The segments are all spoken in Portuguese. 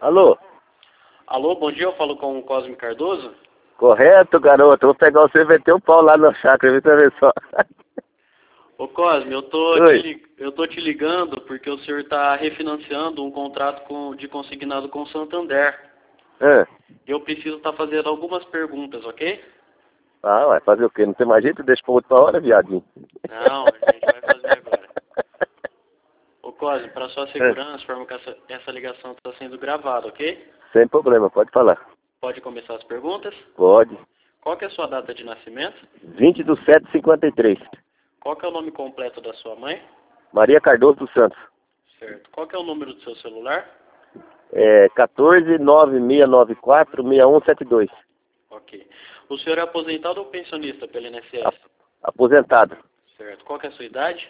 Alô? Alô, bom dia, eu falo com o Cosme Cardoso. Correto, garoto. Vou pegar você e meter o pau lá na chácara, ver só. Ô Cosme, eu tô te ligando porque o senhor está refinanciando um contrato de consignado com o Santander. É. Eu preciso estar fazendo algumas perguntas, ok? Ah, vai fazer o quê? Não tem mais jeito? Deixa pra outra hora, viadinho. Não, a gente vai fazer agora. Ô Cosme, para sua segurança, informo que essa ligação está sendo gravada, ok? Sem problema, pode falar. Pode começar as perguntas? Pode. Qual que é a sua data de nascimento? 20/7/53. Qual que é o nome completo da sua mãe? Maria Cardoso dos Santos. Certo. Qual que é o número do seu celular? 14-9694-6172. Ok. O senhor é aposentado ou pensionista pelo INSS? Aposentado. Certo. Qual que é a sua idade?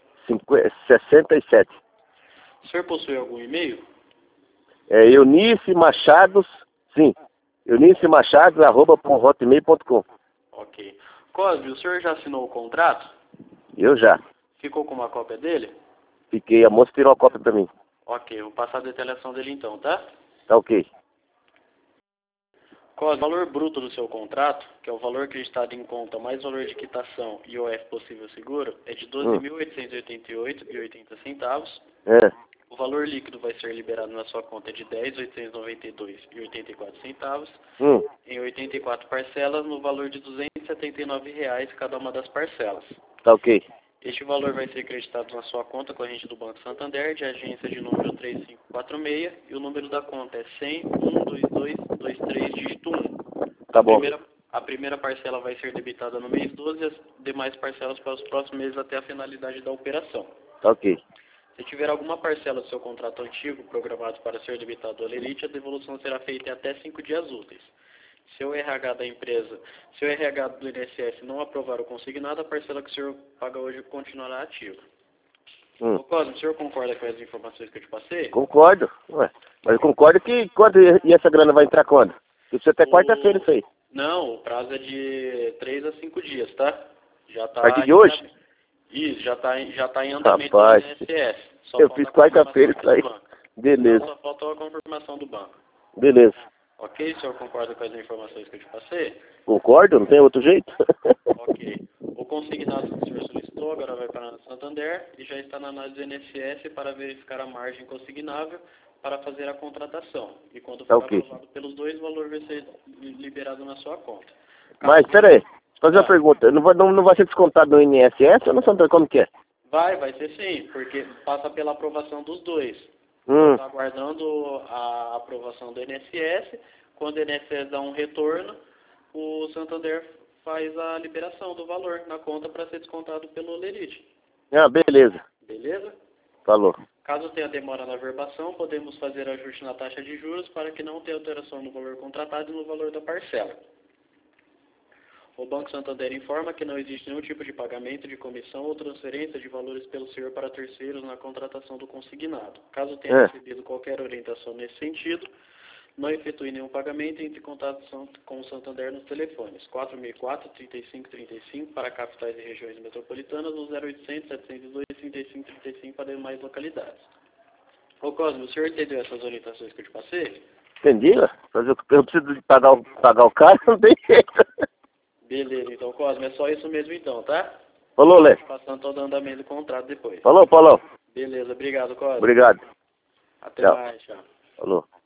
67. O senhor possui algum e-mail? Eunice Machados, sim. Eunice Machados, @hotmail.com. Ok. Cosme, o senhor já assinou o contrato? Eu já. Ficou com uma cópia dele? Fiquei, a moça tirou a cópia pra mim. Ok, vou passar a detalhação dele então, tá? Tá ok. Cosme, o valor bruto do seu contrato, que é o valor acreditado em conta mais valor de quitação e OF possível seguro, é de R$ 12.888,80. É. O valor líquido vai ser liberado na sua conta de R$ 10.892,84, em 84 parcelas, no valor de R$ 279 cada uma das parcelas. Tá ok. Este valor vai ser acreditado na sua conta corrente do Banco Santander, de agência de número 3546, e o número da conta é 100-122-23, dígito 1. Tá bom. A primeira parcela vai ser debitada no mês 12 e as demais parcelas para os próximos meses até a finalidade da operação. Tá ok. Se tiver alguma parcela do seu contrato antigo programado para ser debitado ao Lerite, a devolução será feita em até 5 dias úteis. Se o RH da empresa, se o RH do INSS não aprovar o consignado, a parcela que o senhor paga hoje continuará ativa. Ô Cosme, o senhor concorda com as informações que eu te passei? Concordo. Ué, mas eu concordo que quando e essa grana vai entrar quando? Isso até quarta-feira isso aí. Não, o prazo é de 3 a 5 dias, tá? Já tá A partir de hoje? Isso, já tá em andamento Rapaz, do INSS. Só eu falta fiz a confirmação quarta-feira isso aí. do banco. Beleza. Não, só faltou a confirmação do banco. Beleza. Ok, o senhor concorda com as informações que eu te passei? Concordo, não tem outro jeito? Ok. O consignado que o senhor solicitou agora vai para a Santander e já está na análise do INSS para verificar a margem consignável para fazer a contratação. E quando for aprovado pelos dois, o valor vai ser liberado na sua conta. Mas, peraí, fazer uma pergunta. Não vai ser descontado no INSS ou no Santander? Como que é? Vai ser sim, porque passa pela aprovação dos dois. Está aguardando a aprovação do INSS. Quando o INSS dá um retorno, o Santander faz a liberação do valor na conta para ser descontado pelo Lerite. Ah, beleza. Beleza? Falou. Caso tenha demora na verbação, podemos fazer ajuste na taxa de juros para que não tenha alteração no valor contratado e no valor da parcela. O Banco Santander informa que não existe nenhum tipo de pagamento de comissão ou transferência de valores pelo senhor para terceiros na contratação do consignado. Caso tenha recebido qualquer orientação nesse sentido, não efetue nenhum pagamento e entre em contato com o Santander nos telefones 4004-3535 para capitais e regiões metropolitanas ou 0800-702-3535 para demais localidades. Ô Cosme, o senhor entendeu essas orientações que eu te passei? Entendi, né? Eu preciso de pagar o cara, não tem jeito. Beleza, então Cosme, é só isso mesmo então, tá? Falou, Lé. Passando todo o andamento do contrato depois. Falou, Paulão. Beleza, obrigado, Cosme. Obrigado. Até mais, tchau. Falou.